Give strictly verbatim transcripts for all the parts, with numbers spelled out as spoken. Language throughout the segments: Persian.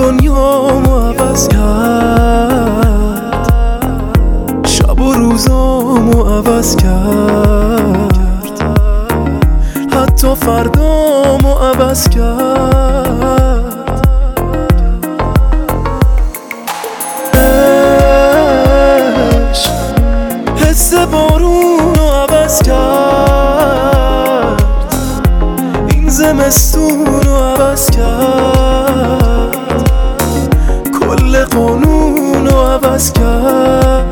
دنیامو عوض کرد، شب و روزامو عوض کرد، حتی فردامو عوض کرد. عشق حس بارونو عوض کرد، این زمستونو عوض کرد، کل قانونو عوض کرد.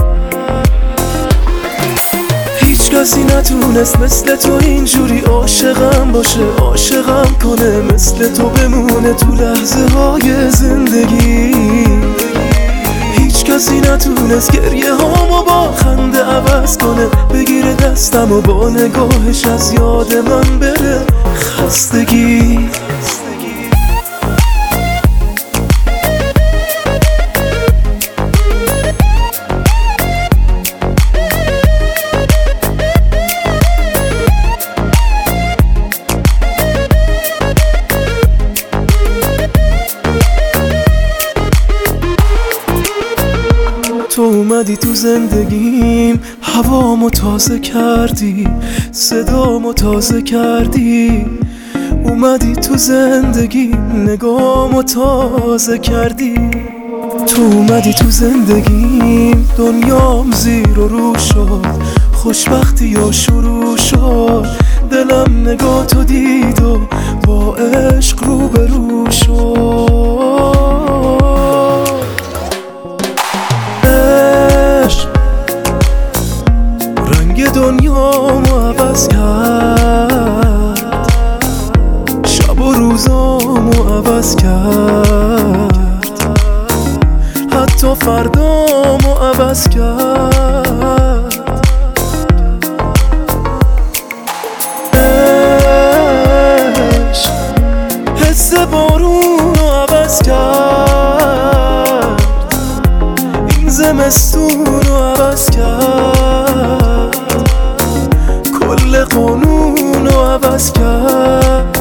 هیچ کسی نتونست مثل تو اینجوری عاشقم باشه، عاشقم کنه، مثل تو بمونه تو لحظه های زندگی. هیچ کسی نتونست گریه هامو با خنده عوض کنه، بگیره دستم و با نگاهش از یاد من بره خستگی. تو اومدی تو زندگیم، هوامو تازه کردی، صدامو تازه کردی. اومدی تو زندگیم، نگامو تازه کردی. تو اومدی تو زندگیم، دنیام زیر و رو شد، خوشبختی یا شروع شد. دلم نگاه تو دید و با عشق رو به رو شد. دنیامو عوض کرد، شب و روزامو عوض کرد، حتی فردامو عوض کرد. عشق حس بارونو عوض کرد، این زمستونو عوض کرد، کل قانونو عوض کرد.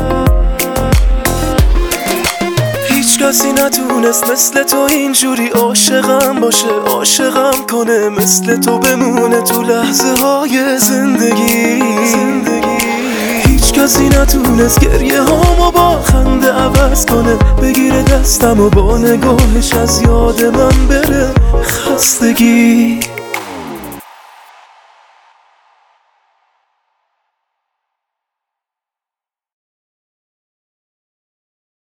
هیچ کسی نتونست مثل تو اینجوری عاشقم باشه، عاشقم کنه، مثل تو بمونه تو لحظه های زندگی. هیچ کسی نتونست گریه هامو با خنده عوض کنه، بگیره دستم و با نگاهش از یاد من بره خستگی.